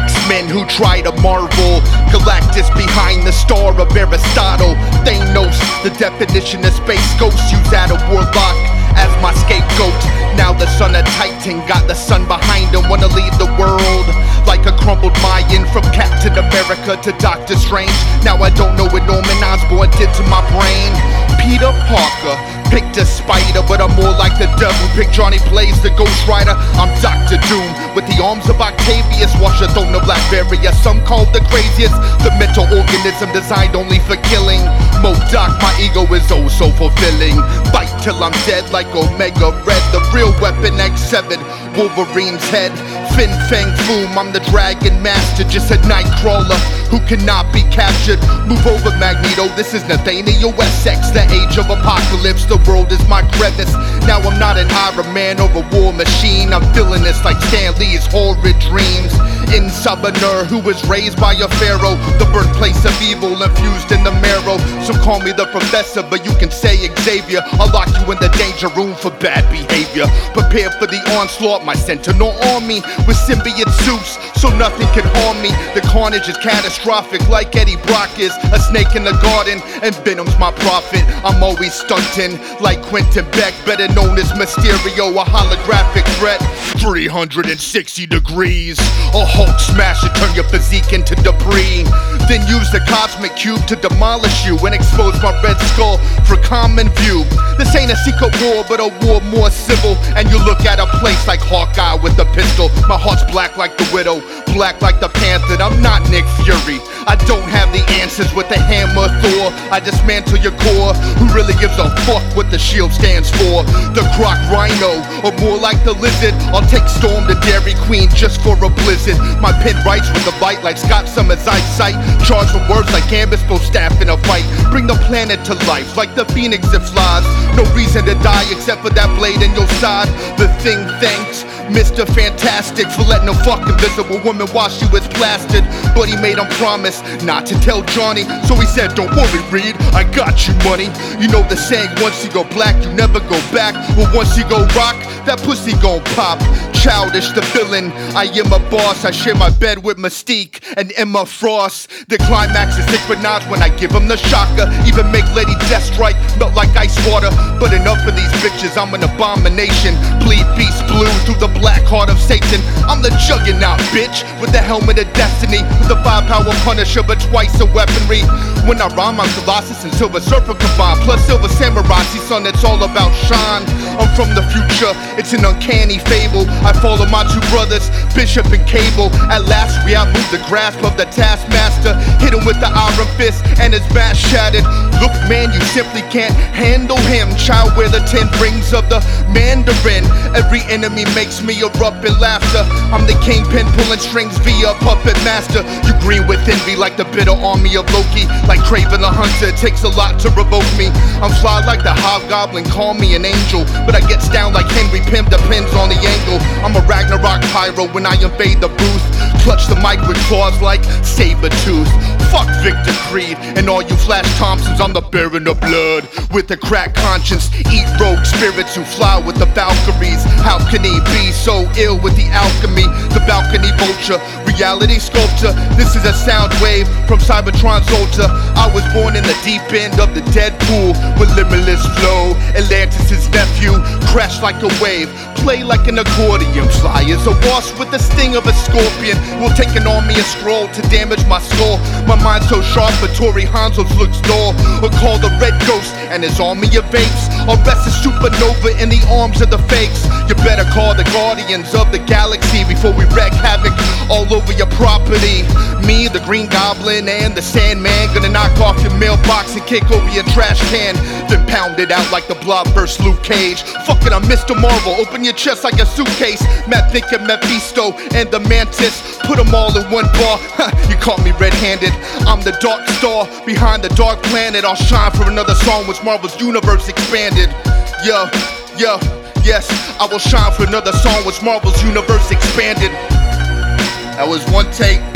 X-Men who try to marvel. Galactus behind the star of Aristotle. Thanos, the definition of space ghost. Use Adam Warlock as my scapegoat. Now the son of Titan got the sun behind him. Wanna lead the world like a crumbled Mayan. From Captain America to Doctor Strange. Now I don't know what Norman Osborn did to my brain. Peter Parker picked a spider, but I'm more like the devil. Pick Johnny Blaze, the Ghost Rider. I'm Dr. Doom with the arms of Octavius. Wash a throne of Blackberry, some call the craziest. The mental organism designed only for killing. MODOK, my ego is oh so fulfilling. Fight till I'm dead like Omega Red. The real weapon X7, Wolverine's head. Fin Fang Foom, I'm the Dragon Master. Just a night crawler who cannot be captured. Move over Magneto, this is Nathaniel Essex. The age of apocalypse, the world is my crevice. Now I'm not an Iron Man or a war machine. I'm feeling this like Stan Lee's horrid dreams. In Summoner, who was raised by a pharaoh. The birthplace of evil infused in the marrow. So call me the professor, but you can say Xavier. I'll lock you in the danger room for bad behavior. Prepare for the onslaught, my sentinel army. With symbiote suits, so nothing can harm me. The carnage is catastrophic like Eddie Brock is. A snake in the garden, and Venom's my prophet. I'm always stunting like Quentin Beck. Better known as Mysterio, a holographic threat. 360 degrees. A Hulk smash to turn your physique into debris. Then use the cosmic cube to demolish you and expose my red skull for common view. This ain't a secret war, but a war more civil. And you look at a place like Hawkeye with a pistol. My heart's black like the Widow, black like the Panther. I'm not Nick Fury. I don't have the answers with the hammer Thor. I dismantle your core. Who really gives a fuck what the shield stands for? The Croc Rhino, or more like the Lizard. I'll take Storm to Dairy Queen just for a blizzard. My pen writes with a bite like Scott Summers' eyesight. Charged with words like Gambit, both staff in a fight. Bring the planet to life like the phoenix that flies. No reason to die except for that blade in your side. The Thing thanks Mr. Fantastic for letting a fucking invisible woman while she was plastered. But he made him promise not to tell Johnny. So he said, don't worry, Reed, I got you, money. You know the saying, once you go black, you never go back. Well, once you go rock, that pussy gon' pop. Childish, the villain, I am a boss. I share my bed with Mystique and Emma Frost. The climax is Nick Minaj when I give him the shocker. Even make Lady Deathstrike melt like ice water. But enough of these bitches, I'm an abomination. Bleed beast blue through the black heart of Satan. I'm the juggernaut, bitch, with the helmet of destiny. With the 5-power Punisher, but twice the weaponry. When I rhyme, I'm Colossus and Silver Surfer combined. Plus Silver Samurai, see son, it's all about shine. I'm from the future, it's an uncanny fable. I follow my two brothers, Bishop and Cable. At last we outmoved the grasp of the Taskmaster. Hit him with the iron fist and his back shattered. Look man, you simply can't handle him. Child, wear the 10 rings of the Mandarin. Every enemy makes me erupt in laughter. I'm the kingpin pulling strings via puppet master. You green with envy like the bitter army of Loki. Like Kraven the Hunter, it takes a lot to revoke me. I'm fly like the Hobgoblin, call me an angel. But I gets down like Henry Pym, depends on the angle. I'm a Ragnarok pyro when I invade the booth. Clutch the mic with claws like Sabretooth. Fuck Victor Creed and all you Flash Thompsons. I'm the Baron of Blood with a cracked conscience. Eat rogue spirits who fly with the Valkyries. How can he be so ill with the alchemy? The balcony vulture, reality sculpture. This is a sound wave from Cybertron's altar. I was born in the deep end of the dead pool with limitless flow. Atlantis' nephew, crash like a wave, play like an accordion. Fly as a wasp with the sting of a scorpion. Will take an army of scroll to damage my skull. My mind's so sharp, but Tory Hanzo's looks dull. Or call the Red Ghost and his army of apes. Or rest a supernova in the arms of the fakes. You better call the Guardians of the Galaxy before we wreak havoc all over your property. Me, the Green Goblin, and the Sandman gonna knock off your mailbox and kick over your trash can. Then pound it out like the Blob vs. Luke Cage. Fuck it, I'm Mr. Marvel, open your chest like a suitcase. Matt thinking Mephisto and the Mantis, put them all in one bar. You caught me red-handed, I'm the Dark Star behind the Dark Planet. I'll shine for another song once Marvel's universe expanded. Yo, yes, I will shine for another song once Marvel's universe expanded. That was one take.